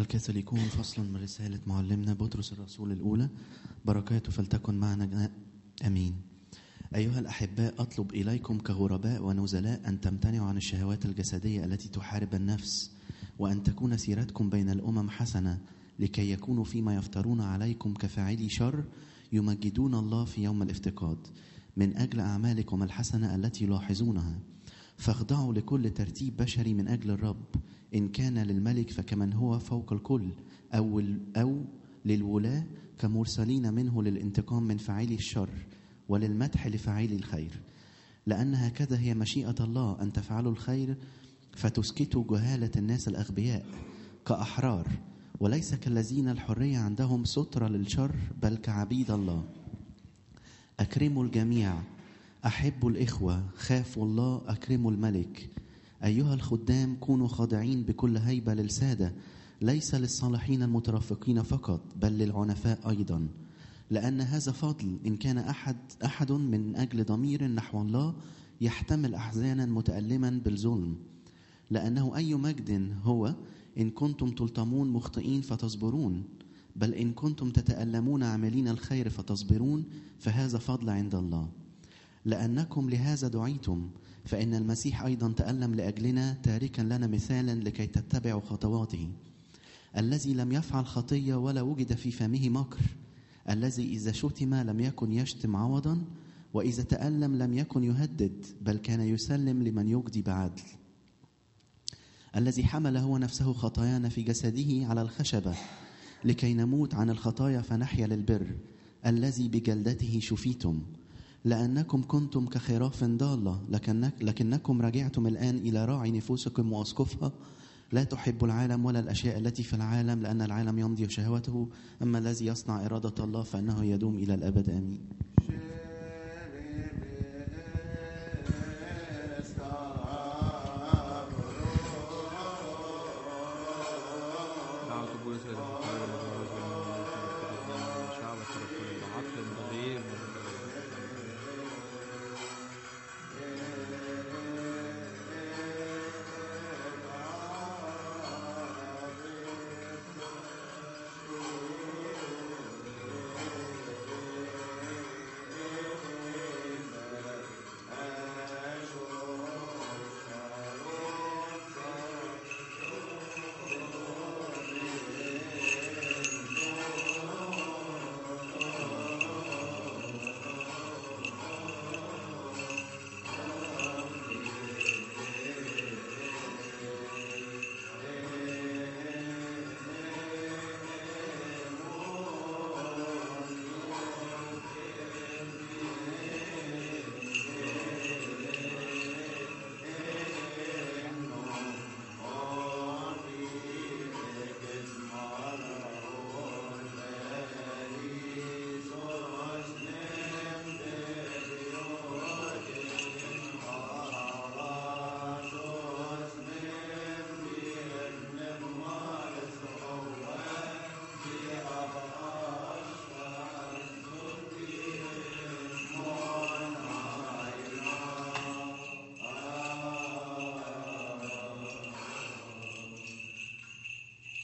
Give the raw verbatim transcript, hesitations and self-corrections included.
الكاثوليكون فصل من رسالة معلمنا بطرس الرسول الأولى، بركاته فلتكن معنا أمين. أيها الأحباء، أطلب إليكم كغرباء ونزلاء أن تمتنعوا عن الشهوات الجسدية التي تحارب النفس، وأن تكون سيرتكم بين الأمم حسنة، لكي يكونوا فيما يفترون عليكم كفاعلي شر يمجدون الله في يوم الافتقاد من أجل أعمالكم الحسنة التي يلاحظونها. فاخضعوا لكل ترتيب بشري من أجل الرب، إن كان للملك فكمن هو فوق الكل، أو, أو للولاة كمرسلين منه للانتقام من فاعلي الشر وللمدح لفاعلي الخير. لأن هكذا هي مشيئة الله، أن تفعلوا الخير فتسكتوا جهالة الناس الأغبياء كأحرار، وليس كالذين الحرية عندهم سترة للشر، بل كعبيد الله. أكرموا الجميع، أحبوا الإخوة، خافوا الله، أكرموا الملك. أيها الخدام، كونوا خاضعين بكل هيبة للسادة، ليس للصالحين المترفقين فقط، بل للعنفاء أيضا، لأن هذا فضل إن كان أحد أحد من أجل ضمير نحو الله يحتمل أحزانا متألما بالظلم. لأنه أي مجد هو إن كنتم تلطمون مخطئين فتصبرون، بل إن كنتم تتألمون عاملين الخير فتصبرون، فهذا فضل عند الله. لأنكم لهذا دعيتم، فإن المسيح أيضا تألم لأجلنا، تاركا لنا مثالا لكي تتبعوا خطواته، الذي لم يفعل خطية ولا وجد في فمه مكر، الذي إذا شتم لم يكن يشتم عوضا، وإذا تألم لم يكن يهدد، بل كان يسلم لمن يجدي بعدل، الذي حمل هو نفسه خطايانا في جسده على الخشبة، لكي نموت عن الخطايا فنحيا للبر، الذي بجلدته شفيتم. لأنكم كنتم كخراف ضالة، لكنك لكنكم رجعتم الآن إلى راعي نفوسكم وأسقفها. لا تحبوا العالم ولا الأشياء التي في العالم، لأن العالم يمضي شهوته، أما الذي يصنع إرادة الله فإنه يدوم إلى الأبد. آمين.